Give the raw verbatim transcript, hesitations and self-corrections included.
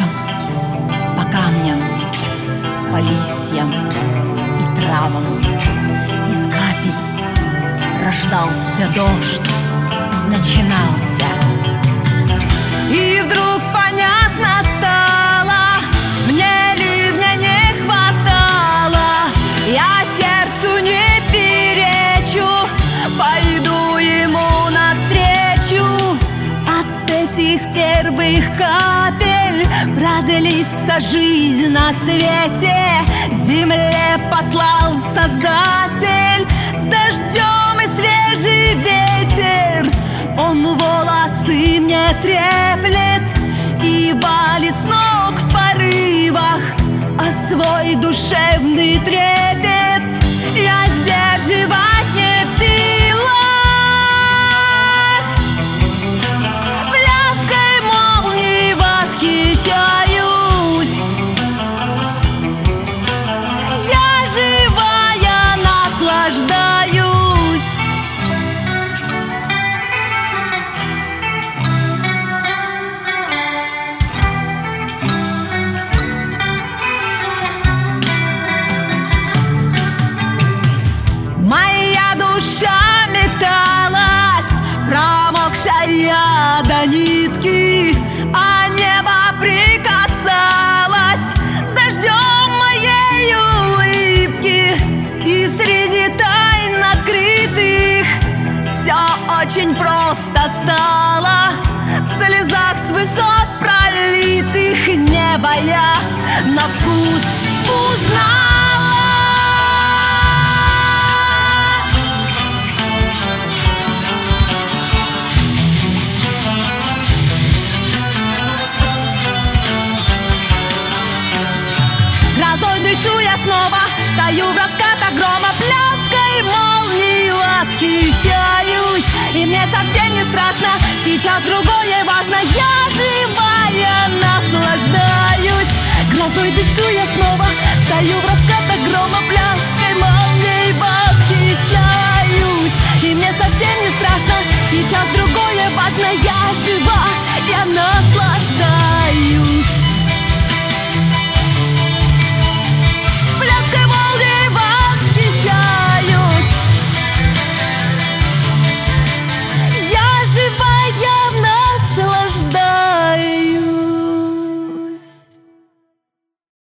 ветром, по камням, по листьям и травам. Из капель рождался дождь, начинался. И вдруг понятно стало, мне ливня не хватало. Я сердцу не перечу, пойду ему навстречу. От этих первых капель продлится жизнь на свете. Земле послал Создатель с дождем и свежий ветер. Он волосы мне треплет и валит с ног в порывах, а свой душевный трепет я сдерживать не в силах. Блеской молнии восхищаюсь, я живая наслаждаюсь. Моя душа металась, промокшая до нитки, а небо прикасалось дождем моей улыбки. И среди тайн открытых все очень просто стало. В слезах с высот пролитых небо я на вкус узнала. Грозой дышу я снова, стою в раскатах грома, пляской молнии восхищаюсь. И мне совсем не страшно, сейчас другое важно, я живая наслаждаюсь. Грозой дышу я снова, стою в раскатах грома, пляской молнии восхищаюсь. И мне совсем не страшно, сейчас другое важно, я жива, я наслаждаюсь.